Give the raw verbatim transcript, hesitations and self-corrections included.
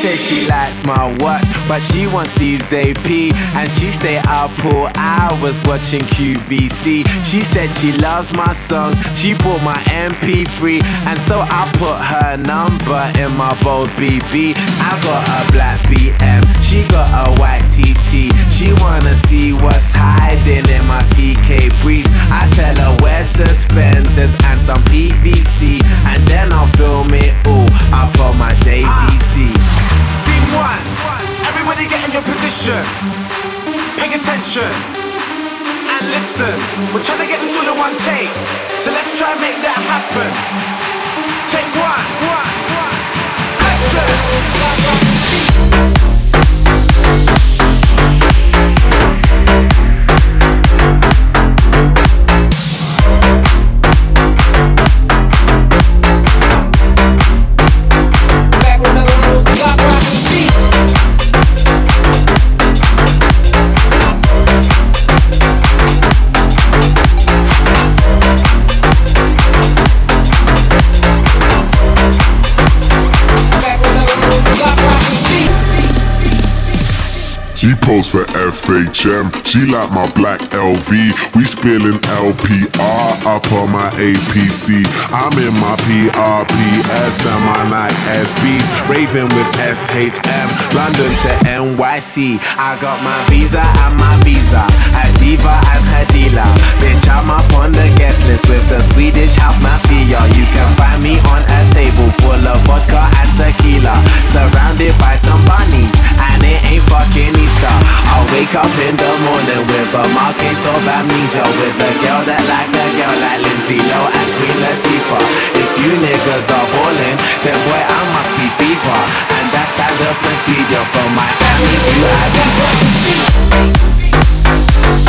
says she likes my watch, but she wants Steve's A P, and she stay up all hours watching Q V C. She said she loves my songs, she bought my M P three, and so I put her number in my bold B B. I got a black B M, she got a white T T. She wanna see what's hiding in my C K briefs. I tell her wear suspenders and some P V C, and then I'll film it all up on my J V C. Scene one, everybody get in your position. Pay attention and listen. We're trying to get this all in one take, so let's try and make that happen. Take one, one, one. Action. She posed for F H M, she like my black L V. We spilling L P R up on my A P C. I'm in my P R P S and my Nike S Bs, raving with S H M, London to N Y C. I got my visa and my visa, her diva and her dealer. Bitch, I'm up on the guest list with the Swedish house mafia. You can find me on a table full of vodka and tequila, surrounded by some bunnies, and it ain't fucking Easter. I'll wake up in the morning with a mild case of amnesia, with a girl that like a girl like Lindsay Lohan and Queen Latifah. If you niggas are ballin', then boy I must be FIFA, and that's standard procedure from Miami to Ibiza.